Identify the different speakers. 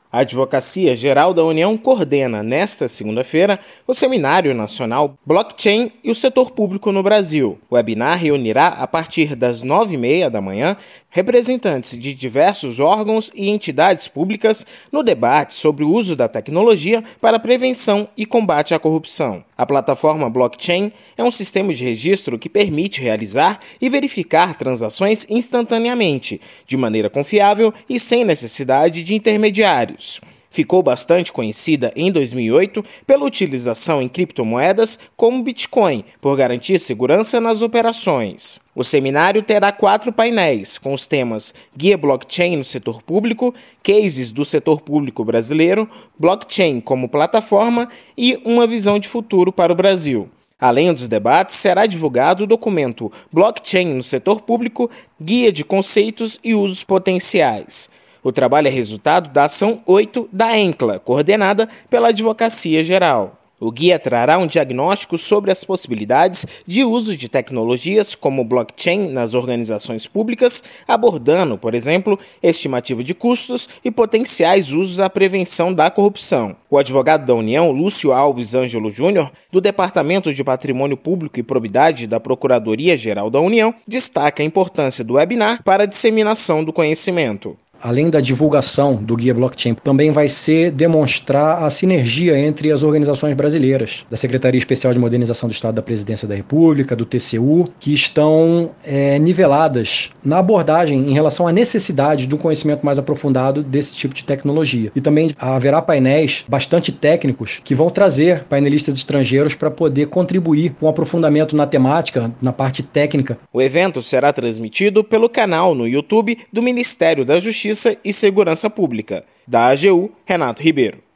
Speaker 1: A Advocacia Geral da União coordena, nesta segunda-feira, o Seminário Nacional Blockchain e o Setor Público no Brasil. O webinar reunirá, a partir das 9h30 da manhã, representantes de diversos órgãos e entidades públicas no debate sobre o uso da tecnologia para a prevenção e combate à corrupção. A plataforma blockchain é um sistema de registro que permite realizar e verificar transações instantaneamente, de maneira confiável e sem necessidade de intermediários. Ficou bastante conhecida em 2008 pela utilização em criptomoedas como Bitcoin, por garantir segurança nas operações. O seminário terá 4 painéis, com os temas Guia Blockchain no Setor Público, Cases do Setor Público Brasileiro, Blockchain como plataforma e uma visão de futuro para o Brasil. Além dos debates, será divulgado o documento Blockchain no Setor Público, Guia de Conceitos e Usos Potenciais. O trabalho é resultado da Ação 8 da ENCLA, coordenada pela Advocacia Geral. O guia trará um diagnóstico sobre as possibilidades de uso de tecnologias como blockchain nas organizações públicas, abordando, por exemplo, estimativa de custos e potenciais usos à prevenção da corrupção. O advogado da União, Lúcio Alves Ângelo Júnior, do Departamento de Patrimônio Público e Probidade da Procuradoria-Geral da União, destaca a importância do webinar para a disseminação do conhecimento.
Speaker 2: Além da divulgação do Guia Blockchain, também vai ser demonstrar a sinergia entre as organizações brasileiras, da Secretaria Especial de Modernização do Estado da Presidência da República, do TCU, que estão niveladas na abordagem em relação à necessidade de um conhecimento mais aprofundado desse tipo de tecnologia. E também haverá painéis bastante técnicos que vão trazer painelistas estrangeiros para poder contribuir com o aprofundamento na temática, na parte técnica.
Speaker 1: O evento será transmitido pelo canal no YouTube do Ministério da Justiça e Segurança Pública. Da AGU, Renato Ribeiro.